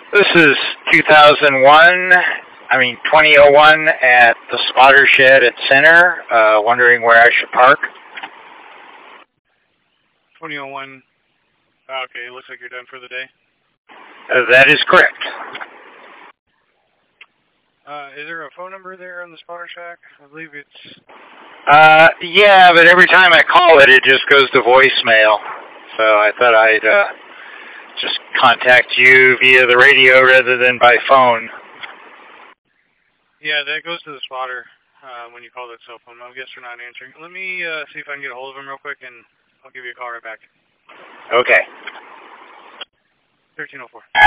This is 2001 at the spotter shed at Center. Wondering where I should park. 2001. Okay, looks like you're done for the day. That is correct. Is there a phone number there on the spotter shack? I believe it's... Yeah, but every time I call it, it just goes to voicemail. So I thought I'd just contact you via the radio rather than by phone. Yeah, that goes to the spotter when you call that cell phone. I guess they're not answering. Let me see if I can get a hold of them real quick, and I'll give you a call right back. Okay. 1304.